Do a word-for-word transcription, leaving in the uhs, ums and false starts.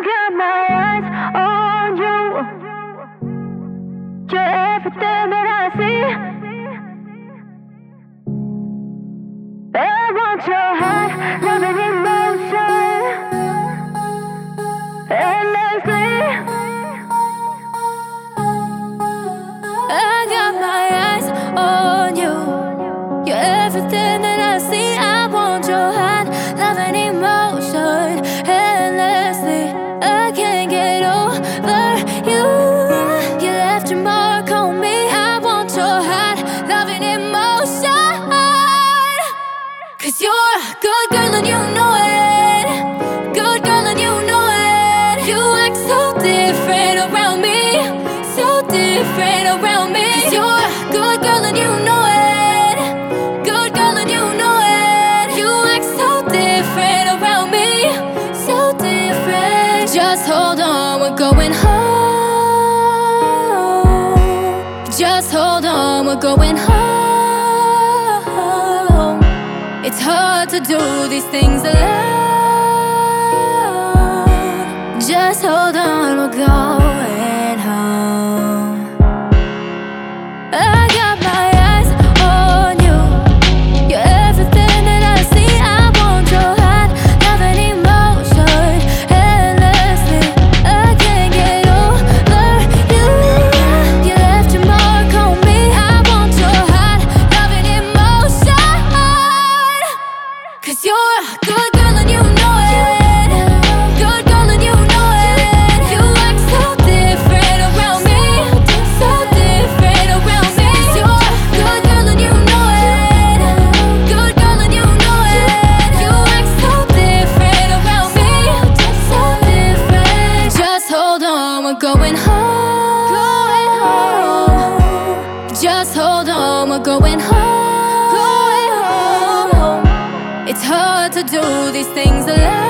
got my eyes on you. You're everything that I see. I want your heart, loving emotion, endlessly. I got my eyes on you. You're everything that I see. I want your heart, loving emotion, endlessly. I can't get over you. You left your mark on me. I want your heart, loving emotion. Cause you're a good girl and you know it. Good girl and you know it. You act so different around me. So different around me. Cause you're a good girl and you know it. Good girl and you know it. You act so different around me. So different. Just hold on, we're going home. Just hold on, we're going home. It's hard to do these things alone. Just hold on, we're going home. I got my eyes on you. You're everything that I see. I want your heart, loving emotion, endlessly. I can't get over you. You left your mark on me. I want your heart, loving emotion. Cause you're a good girl and you know it. Good girl and you know it. You act so different around me. So different around me. Cause you're a good girl and you know it. Good girl and you know it. You act so different around me. So different. Just hold on, we're going home. Going home. Just hold on, we're going home. Going home. It's hard to do these things alone.